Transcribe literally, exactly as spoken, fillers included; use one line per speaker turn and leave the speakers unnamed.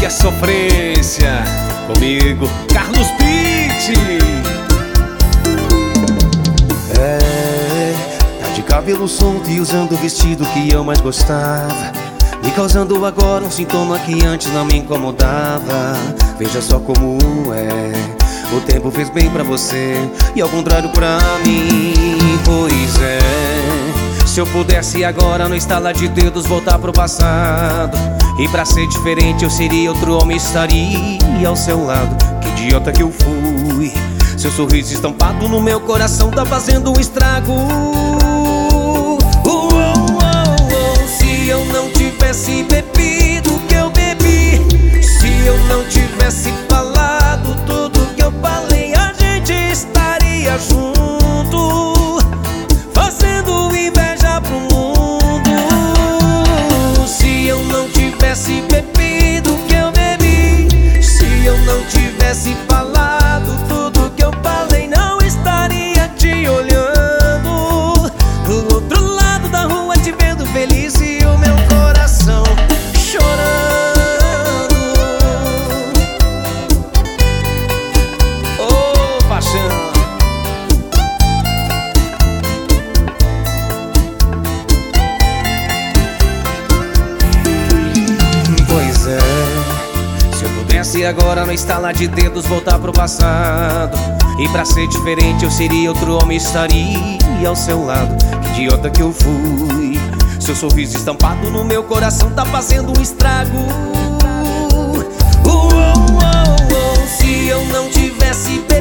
é sofrência. Comigo, Carlos Pitt.
É, tá de cabelo solto e usando o vestido que eu mais gostava, me causando agora um sintoma que antes não me incomodava. Veja só como é, o tempo fez bem pra você e ao contrário pra mim. Pois é, se eu pudesse agora no estalar de dedos voltar pro passado, e pra ser diferente eu seria outro homem, estaria ao seu lado. Que idiota que eu fui, seu sorriso estampado no meu coração tá fazendo um estrago. uh, uh, uh, uh, Se eu não tivesse bebido o que eu bebi, se eu não tivesse falado tudo que eu falei, a gente estaria junto, fazendo inveja pro mundo. Se eu não tivesse bebido o que eu bebi, se eu não tivesse falado tudo que eu falei, não estaria te olhando do outro lado da rua, te vendo feliz e o meu coração chorando.
Ô, paixão.
Pois é, se eu pudesse agora no estalar de dedos voltar pro passado, e pra ser diferente eu seria outro homem, estaria ao seu lado. Que idiota que eu fui, seu sorriso estampado no meu coração tá fazendo um estrago. uh, uh, uh, uh, Se eu não tivesse